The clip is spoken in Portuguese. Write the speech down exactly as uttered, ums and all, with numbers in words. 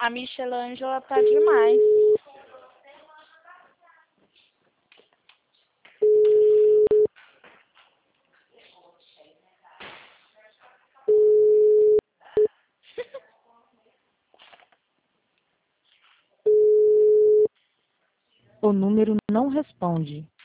A Michelangela tá demais. O número não responde.